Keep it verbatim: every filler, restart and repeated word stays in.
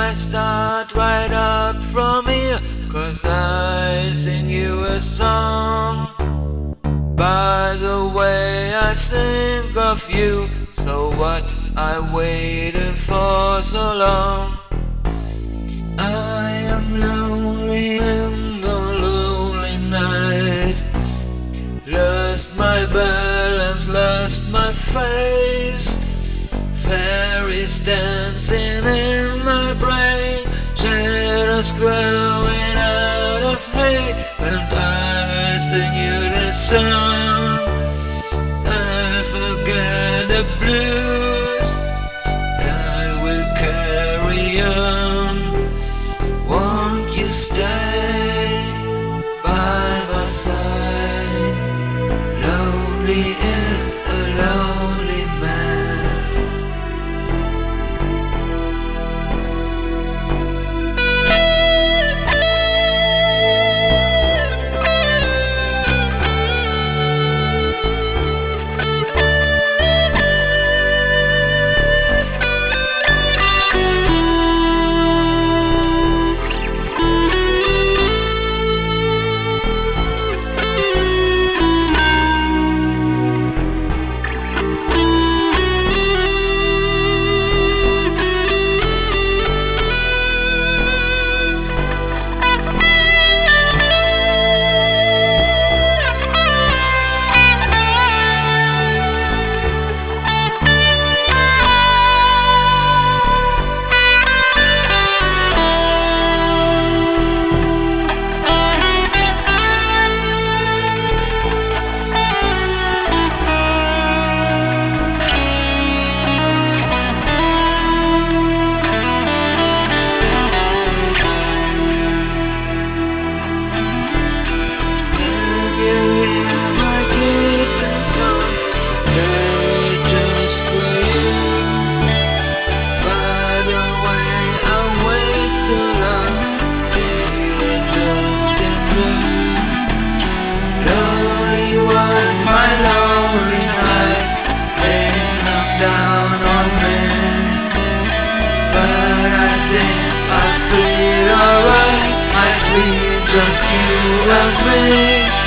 I start right up from here, 'cause I sing you a song. By the way I think of you, so what I waited for so long. I am lonely in the lonely night, lost my balance, lost my face. Fairies dancing in my brain, shadows growing out of hate. And I sing you this song, I forget the blues, I will carry on. Won't you stay by my side? Lonely is a lonely man. I feel alright, I dream just you and me.